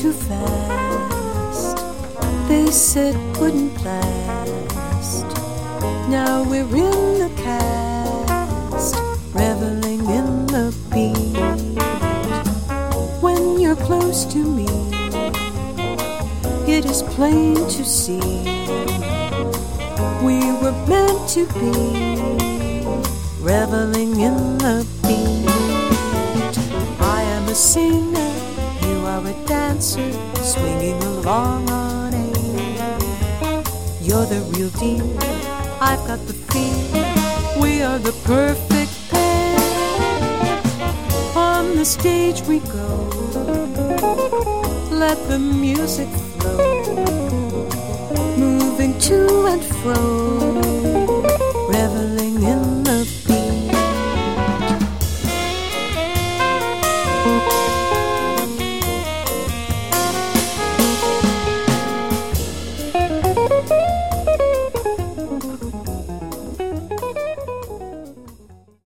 too fast. They said wouldn't last. Now we're in the cast, reveling in the beat. When you're close to me, it is plain to see we were meant to be, reveling in the beat. I am a singer, you are a dancer, swinging along on air. You're the real deal, I've got the feel, we are the perfect pair. On the stage we go, let the music flow, moving to and fro.